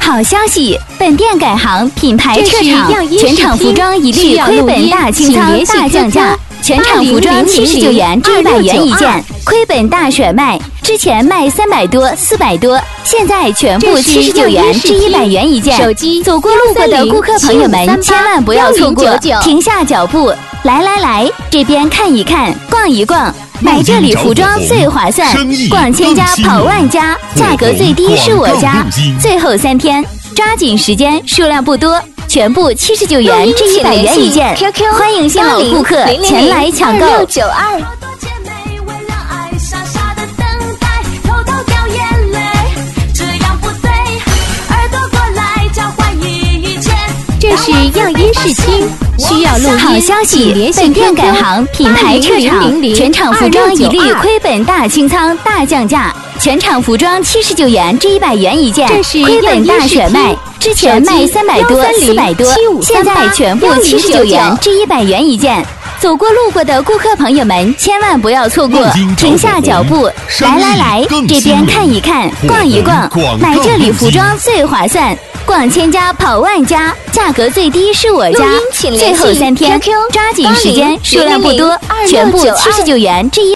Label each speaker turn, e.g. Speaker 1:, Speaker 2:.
Speaker 1: 好消息！本店改行品牌撤场，全场服装一律亏本大清仓大降价，全场服装79元至100元一件，亏本大甩卖。之前卖300多、400多，现在全部79元至100元一件。手机走过路过的顾客朋友们，千万不要错过，停下脚步，来，这边看一看，逛一逛。买这里服装最划算，逛千家跑万家，价格最低是我家。最后3天，抓紧时间，数量不多，全部79元至100元一件。欢迎新老顾客前来抢购。
Speaker 2: 这是样衣试听，需要录音。
Speaker 1: 好消息！本店改行品牌撤场，全场服装一律亏本大清仓大降价，全场服装79元至100元一件，亏本大甩卖。之前卖300多、400多，现在全部79元至100元一件。走过路过的顾客朋友们，千万不要错过，停下脚步，来，这边看一看，逛一逛，买这里服装最划算。逛千家跑万家，价格最低是我家。最后3天，抓紧时间，数量不多，全部79元至100元。